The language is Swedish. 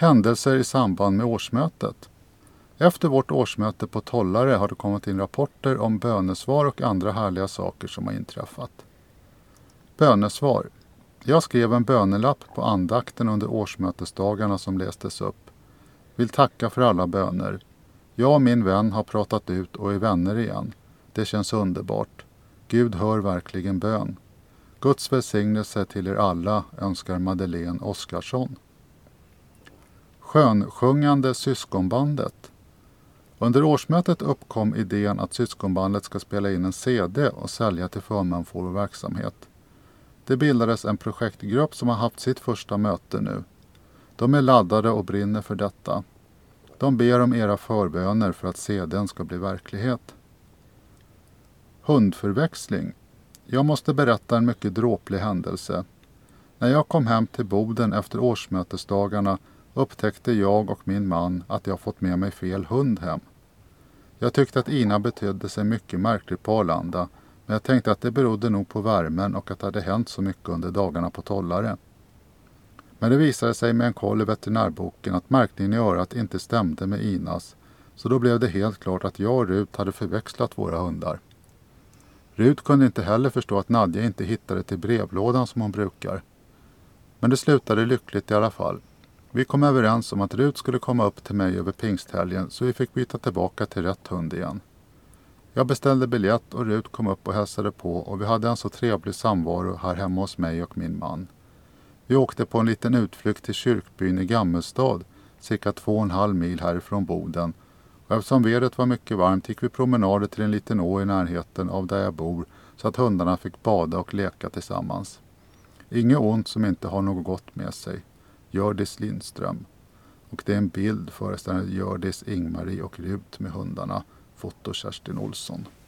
Händelser i samband med årsmötet. Efter vårt årsmöte på Tollare har det kommit in rapporter om bönesvar och andra härliga saker som har inträffat. Bönesvar. Jag skrev en bönelapp på andakten under årsmötesdagarna som lästes upp. Vill tacka för alla böner. Jag och min vän har pratat ut och är vänner igen. Det känns underbart. Gud hör verkligen bön. Guds välsignelse till er alla, önskar Madeleine Oskarsson. Skönsjungande syskonbandet. Under årsmötet uppkom idén att syskonbandet ska spela in en CD och sälja till förmån för vår verksamhet. Det bildades en projektgrupp som har haft sitt första möte nu. De är laddade och brinner för detta. De ber om era förböner för att CD:n ska bli verklighet. Hundförväxling. Jag måste berätta en mycket dråplig händelse. När jag kom hem till Boden efter årsmötesdagarna upptäckte jag och min man att jag fått med mig fel hund hem. Jag tyckte att Ina betydde sig mycket märkligt på Arlanda, men jag tänkte att det berodde nog på värmen och att det hade hänt så mycket under dagarna på Tollare. Men det visade sig med en koll i veterinärboken att märkningen i örat inte stämde med Inas, så då blev det helt klart att jag och Rut hade förväxlat våra hundar. Rut kunde inte heller förstå att Nadja inte hittade till brevlådan som hon brukar. Men det slutade lyckligt i alla fall. Vi kom överens om att Rut skulle komma upp till mig över pingsthelgen så vi fick byta tillbaka till rätt hund igen. Jag beställde biljett och Rut kom upp och hälsade på och vi hade en så trevlig samvaro här hemma hos mig och min man. Vi åkte på en liten utflykt till kyrkbyn i Gammelstad, cirka 2,5 mil härifrån Boden. Och eftersom vädret var mycket varmt gick vi promenader till en liten å i närheten av där jag bor så att hundarna fick bada och leka tillsammans. Inget ont som inte har något gott med sig. Hjördis Lindström. Och det är en bild föreställande Hjördis, Ingmarie och Rut med hundarna. Foto Kerstin Olsson.